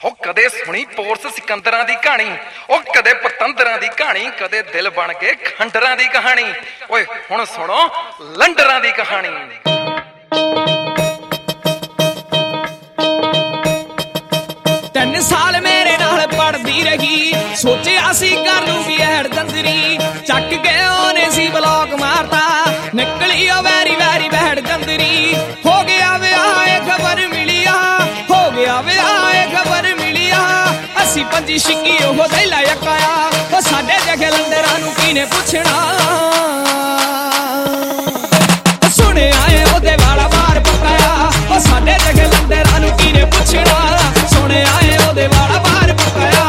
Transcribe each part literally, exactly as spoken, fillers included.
ਉਹ ਕਦੇ ਸੁਣੀ ਪੋਰਸ ਸਿਕੰਦਰਾਂ ਦੀ ਕਹਾਣੀ, ਉਹ ਕਦੇ ਪਤੰਦਰਾਂ ਦੀ ਕਹਾਣੀ, ਕਦੇ ਦਿਲ ਬਣ ਕੇ ਖੰਡਰਾਂ ਦੀ ਕਹਾਣੀ। ਓਏ ਹੁਣ ਸੁਣੋ ਲੰਡਰਾਂ ਦੀ ਕਹਾਣੀ। ਤਿੰਨ ਸਾਲ ਮੇਰੇ ਨਾਲ ਪੜਦੀ ਰਹੀ, ਸੋਚਿਆ ਸੀ ਕਰ ਲੂਗੀ ਐੜ ਦੰਦਰੀ, ਚੱਕ ਕੇ ਉਹਨੇ ਸੀ ਬਲੌਕ ਮਾਰਤਾ, ਨਿਕਲੀ ਉਹ ਵੈਰੀ ਵੈਰੀ ਬੈੜ ਦੰਦਰੀ। ਹੋ ਗਿਆ ਵਿਆਹ ਇਹ ਖਬਰ ਮਿਲੀ ਆ, ਹੋ ਗਿਆ ਵਿਆਹ ਇਹ ਖਬਰ ਮਿਲੀ ਆ, ਅਸੀਂ ਪੰਜੀ ਛਿੱਕੀ ਉਹ ਦੈਲਾ ਯਕਾਇਆ। ਉਹ ਸਾਡੇ ਜਗੇ ਲੰਡਰਾਂ ਨੂੰ ਕਿਨੇ ਪੁੱਛਣਾ, ਸੁਣਿਆ ਏ ਉਹਦੇ ਵਾਲਾ ਬਾਹਰ ਪਕਾਇਆ। ਉਹ ਸਾਡੇ ਜਗੇ ਲੰਡਰਾਂ ਨੂੰ ਕਿਨੇ ਪੁੱਛਣਾ, ਸੁਣਿਆ ਏ ਉਹਦੇ ਵਾਲਾ ਬਾਹਰ ਪਕਾਇਆ।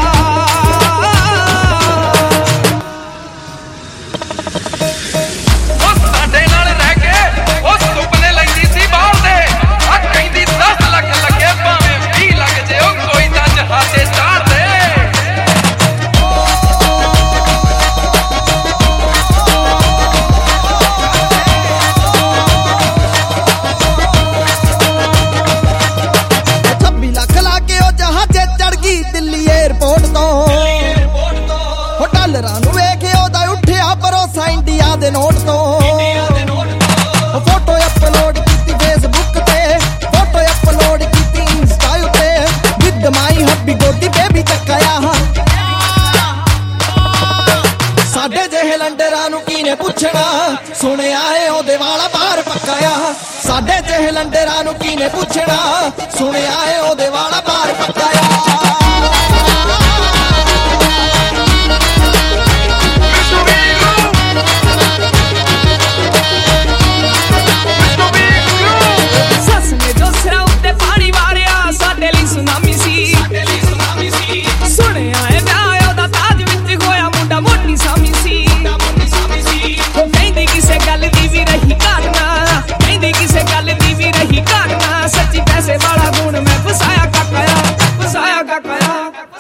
ਉਹ ਸਾਡੇ ਨਾਲ ਰਹਿ ਕੇ ਉਹ ਸੁਪਨੇ ਲੈਂਦੀ ਸੀ ਬਾਹਰ ਦੇ, ਆ ਕਹਿੰਦੀ ਦਸ ਲੱਖ ਲੱਗੇ ਭਾਵੇਂ ਵੀਹ ਲੱਖ ਜੇ ਉਹ ਕੋਈ ਤਾਂ ਜਹਾਜ਼ੇ ਚਾੜ ਦੇ। ਛੱਬੀ ਲੱਖ ਲਾ ਕੇ ਉਹ ਜਹਾਜ਼ੇ ਚੜ ਗਈ ਦਿੱਲੀ ਏਅਰਪੋਰਟ ਤੋਂ, ਉਹ ਡਾਲਰਾਂ ਨੂੰ ਵੇਖ ਉਹਦਾ ਉੱਠਿਆ ਭਰੋਸਾ ਇੰਡੀਆ ਦੇ ਨੋਟ ਤੋਂ। ਫੋਟੋ ਅਪਲੋਡ ਕੀਤੀ ਫੇਸਬੁੱਕ ਤੇ, ਫੋਟੋ ਅਪਲੋਡ ਕੀਤੀ ਇੰਸਟਾ ਉੱਤੇ, ਵਿਦ ਮਾਈ ਹੱਬੀ ਗੋਦੀ ਬੇਬੀ ਚੱਕਾਇਆ। ਸਾਡੇ ਜਿਹੇ ਲੰਡਰਾਂ ਨੂੰ ਕਿਨੇ ਪੁੱਛਣਾ, ਸੁਣਿਆ ਏ ਉਹਦੇ ਵਾਲਾ ਬਾਹਰ ਪਕਾਇਆ। ਸਾਡੇ ਜਿਹੇ ਲੰਡਰਾਂ ਨੂੰ ਕਿਨੇ ਪੁੱਛਣਾ, ਸੁਣਿਆ ਏ ਉਹਦੇ ਵਾਲਾ ਬਾਹਰ ਪਕਾਇਆ। ਸੱਸ ਨੇ ਜੋ ਸਿਰਾਂ ਉੱਤੇ ਪਾਣੀ ਵਾਰਿਆ, ਸਾਡੇ ਲਈ ਸੁਨਾਮੀ ਸੀ। ਸੁਣਿਆ ਏ ਵਿਆਹ ਉਹਦਾ ਤਾਜ ਵਿੱਚ ਹੋਇਆ, ਮੁੰਡਾ ਮੋਟੀ ਸਾਮੀ ਸੀ। ਉਹ ਕਹਿੰਦੀ ਕਿਸੇ ਗੱਲ ਦੀ ਵੀ ਰਹੀ ਘਾਟਨਾ, ਕਹਿੰਦੀ ਕਿਸੇ ਗੱਲ ਦੀ ਵੀ ਰਹੀ ਘਾਟਨਾ, ਸੱਚੀ ਪੈਸੇ ਵਾਲਾ ਗੁਣ ਮੈਂ ਫਸਾਇਆ ਕਾਕਾਇਆ, ਫਸਾਇਆ ਕਾਕਾਇਆ।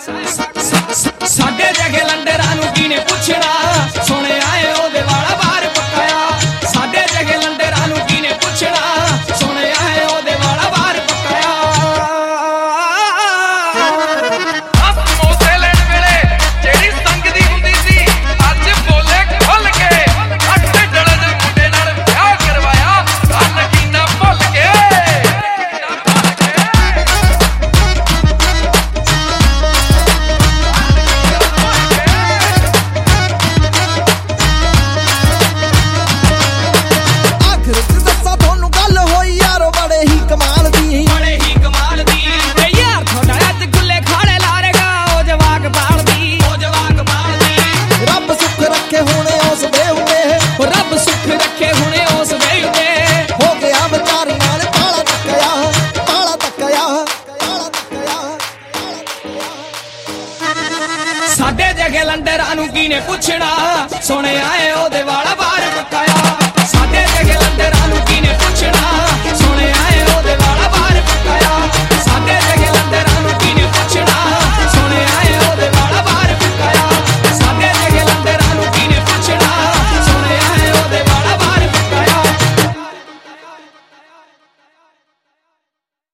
ਸਾਡੇ ਜਗੇ ਲੰਡਰਾਂ ਨੂੰ ਕਿਨੇ ਪੁੱਛਣਾ, ਸੁਣਿਆ ਏ ਉਹਦੇ ਵਾਲਾ ਬਾਹਰ ਪਕਾਇਆ। ਸਾਡੇ ਜਗੇ ਲੰਡਰਾਂ ਨੂੰ ਕਿਨੇ ਪੁੱਛਣਾ, ਸੁਣਿਆ ਏ ਉਹਦੇ ਵਾਲਾ ਬਾਹਰ ਪਕਾਇਆ। ਆ ਸਮੋਸੇ ਲੈਣ ਵੇਲੇ ਜਿਹੜੀ ਸੰਗਦੀ ਹੁੰਦੀ ਸੀ, ਅੱਜ ਬੋਲੇ ਖੁੱਲ ਕੇ। ਅੱਠ ਡਲੇ ਦੇ ਮੁੰਡੇ ਨਾਲ ਵਿਆਹ ਕਰਵਾਇਆ, ਆ ਨਗੀਨਾ ਭੁੱਲ ਕੇ। ਆਖਰ ਚ ਦੱਸਾਂ ਤੁਹਾਨੂੰ ਗੱਲ ਹੋਈ ਯਾਰੋ ਬੜੇ ਹੀ ਕਮਾਲ ਦੀ, ਬੜੇ ਹੀ ਕਮਾਲ ਦੀ। ਏ ਯਾਰ ਤੁਹਾਡਾ ਅੱਜ ਗੁੱਲੇ ਖਾੜੇ ਲਾਰੇਗਾ, ਉਹ ਜਵਾਕ ਬਾਲਦੀ, ਉਹ ਜਵਾਕ ਬਾਲਦੀ। ਰੱਬ ਸੁੱਖ ਰੱਖੇ ਹੁਣੇ ਉਸ ਦੇ ਉੱਤੇ, ਉਹ ਰੱਬ ਸੁੱਖ ਰੱਖੇ ਹੁਣੇ ਉਸ ਵੇ ਉੱਤੇ। ਹੋ ਗਿਆ ਵਿਚਾਰੀ ਨਾਲ ਪਾਲਾ ਤੱਕਿਆ, ਪਾਲਾ ਤੱਕਿਆ, ਪਾਲਾ ਤੱਕਿਆ। ਸਾਡੇ ਜਗੇ ਲੰਡਰਾਂ ਨੂੰ ਕਿਨੇ ਪੁੱਛਣਾ, ਸੁਣਿਆ ਏ ਉਹਦੇ ਵਾਲਾ